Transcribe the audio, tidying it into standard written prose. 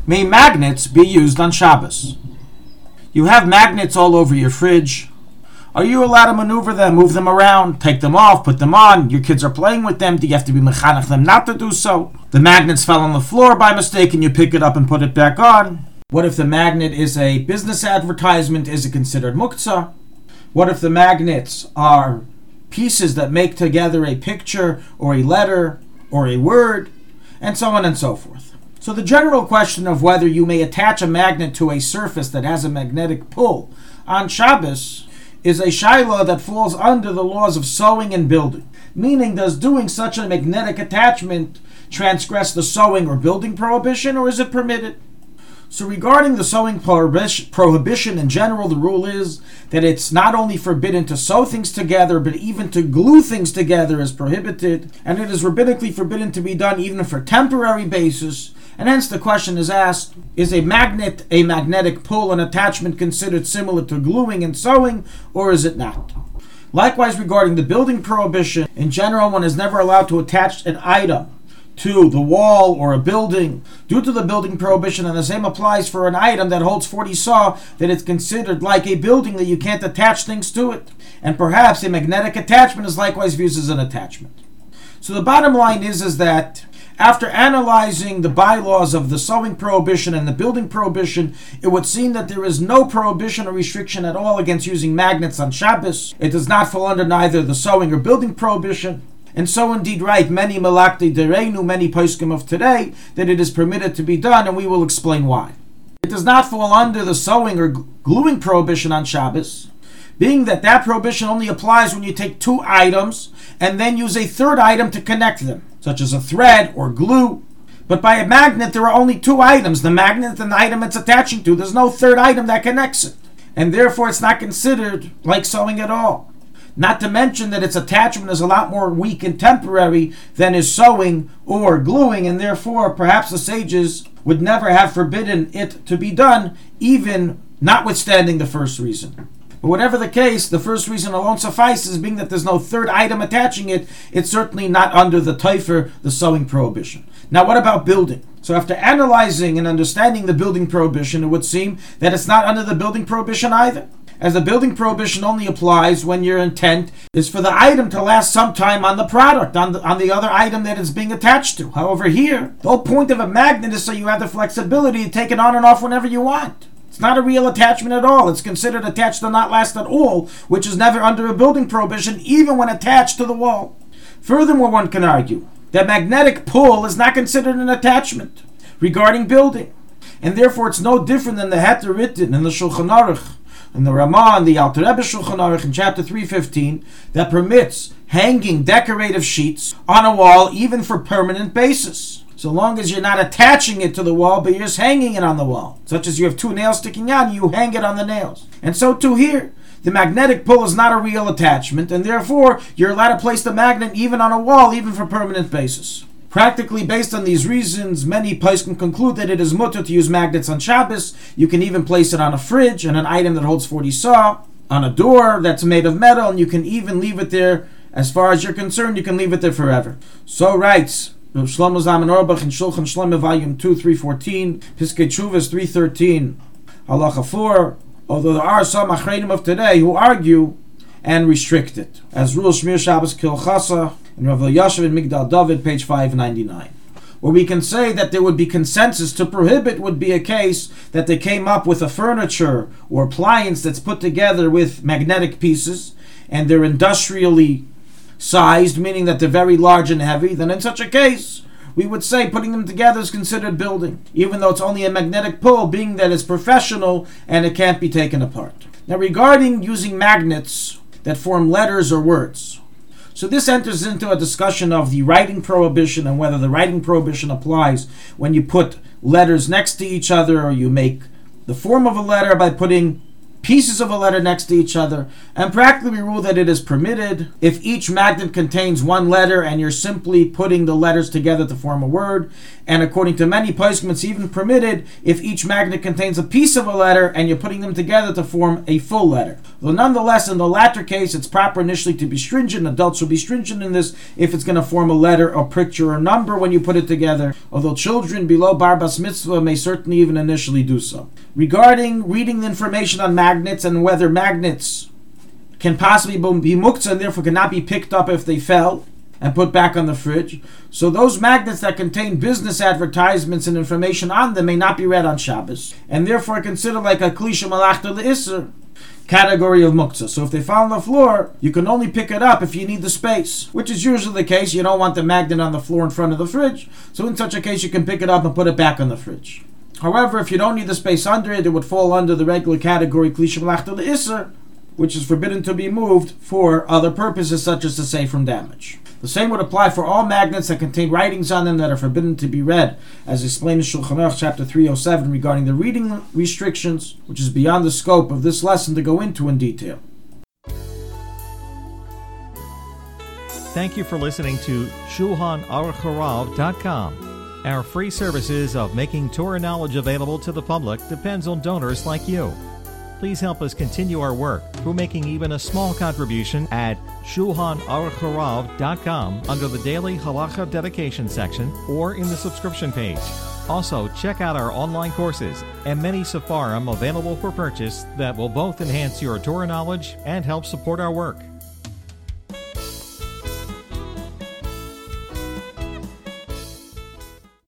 May magnets be used on Shabbos? You have magnets all over your fridge. Are you allowed to maneuver them, move them around, take them off, put them on? Your kids are playing with them. Do you have to be mechanech them not to do so? The magnets fell on the floor by mistake and you pick it up and put it back on. What if the magnet is a business advertisement? Is it considered muktzah? What if the magnets are pieces that make together a picture or a letter or a word? And so on and so forth. So the general question of whether you may attach a magnet to a surface that has a magnetic pull on Shabbos is a shaila that falls under the laws of sewing and building. Meaning, does doing such a magnetic attachment transgress the sewing or building prohibition, or is it permitted? So regarding the sewing prohibition in general, the rule is that it's not only forbidden to sew things together, but even to glue things together is prohibited, and it is rabbinically forbidden to be done even for temporary basis. And hence the question is asked, is a magnet, a magnetic pull, an attachment considered similar to gluing and sewing, or is it not? Likewise, regarding the building prohibition, in general, one is never allowed to attach an item to the wall or a building due to the building prohibition, and the same applies for an item that holds 40 saw, that it's considered like a building, that you can't attach things to it. And perhaps a magnetic attachment is likewise viewed as an attachment. So the bottom line is that after analyzing the bylaws of the sewing prohibition and the building prohibition, it would seem that there is no prohibition or restriction at all against using magnets on Shabbos. It does not fall under neither the sewing or building prohibition. And so indeed write many Malakti Dereinu, many poskim of today, that it is permitted to be done, and we will explain why. It does not fall under the sewing or gluing prohibition on Shabbos, being that prohibition only applies when you take two items and then use a third item to connect them, such as a thread or glue. But by a magnet, there are only two items, the magnet and the item it's attaching to. There's no third item that connects it. And therefore, it's not considered like sewing at all. Not to mention that its attachment is a lot more weak and temporary than is sewing or gluing, and therefore, perhaps the sages would never have forbidden it to be done, even notwithstanding the first reason. But whatever the case, the first reason alone suffices, being that there's no third item attaching it. It's certainly not under the taifer, the sewing prohibition. Now, what about building? So after analyzing and understanding the building prohibition, it would seem that it's not under the building prohibition either, as the building prohibition only applies when your intent is for the item to last some time on the product, on the other item that it's being attached to. However, here, the whole point of a magnet is so you have the flexibility to take it on and off whenever you want. It's not a real attachment at all. It's considered attached to not last at all, which is never under a building prohibition, even when attached to the wall. Furthermore, one can argue that magnetic pull is not considered an attachment regarding building, and therefore it's no different than the heter written in the Shulchan Aruch, in the Ramah, and the Alter Rebbe Shulchan Aruch in chapter 315, that permits hanging decorative sheets on a wall even for permanent basis, so long as you're not attaching it to the wall, but you're just hanging it on the wall. Such as you have two nails sticking out, you hang it on the nails. And so too here, the magnetic pull is not a real attachment, and therefore you're allowed to place the magnet even on a wall, even for permanent basis. Practically, based on these reasons, many poskim conclude that it is mutter to use magnets on Shabbos. You can even place it on a fridge and an item that holds 40 saw, on a door that's made of metal, and you can even leave it there, as far as you're concerned, you can leave it there forever. So writes Rav Shlomo Zalman Auerbach in Shulchan Shlomo Volume 2, 314, Piskei Teshuvos 313, Halacha 4, although there are some achreinim of today who argue and restrict it, as Rule Shmir Shabbos Kilchasa in Rav Elyashiv in Migdal David, page 599. Where we can say that there would be consensus to prohibit would be a case that they came up with a furniture or appliance that's put together with magnetic pieces, and they're industrially sized, meaning that they're very large and heavy. Then in such a case, we would say putting them together is considered building, even though it's only a magnetic pull, being that it's professional and it can't be taken apart. Now, regarding using magnets that form letters or words, so this enters into a discussion of the writing prohibition and whether the writing prohibition applies when you put letters next to each other, or you make the form of a letter by putting pieces of a letter next to each other, and practically we rule that it is permitted if each magnet contains one letter and you're simply putting the letters together to form a word, and according to many poskim it's even permitted if each magnet contains a piece of a letter and you're putting them together to form a full letter. Though nonetheless, in the latter case, it's proper initially to be stringent. Adults will be stringent in this if it's going to form a letter, a picture, or a number when you put it together, although children below bar bas mitzvah may certainly even initially do so. Regarding reading the information on magnets and whether magnets can possibly be muktzah and therefore cannot be picked up if they fell and put back on the fridge, so those magnets that contain business advertisements and information on them may not be read on Shabbos, and therefore considered like a klisha malachta le'isser category of muktzah. So if they fall on the floor, you can only pick it up if you need the space, which is usually the case. You don't want the magnet on the floor in front of the fridge, so in such a case you can pick it up and put it back on the fridge. However, if you don't need the space under it, it would fall under the regular category klisha malachta le'isser, which is forbidden to be moved for other purposes such as to save from damage. The same would apply for all magnets that contain writings on them that are forbidden to be read, as explained in Shulchan Aruch chapter 307 regarding the reading restrictions, which is beyond the scope of this lesson to go into in detail. Thank you for listening to ShulchanAruchHarav.com. Our free services of making Torah knowledge available to the public depends on donors like you. Please help us continue our work through making even a small contribution at ShulchanAruchHarav.com under the Daily Halacha Dedication section or in the subscription page. Also, check out our online courses and many sefarim available for purchase that will both enhance your Torah knowledge and help support our work.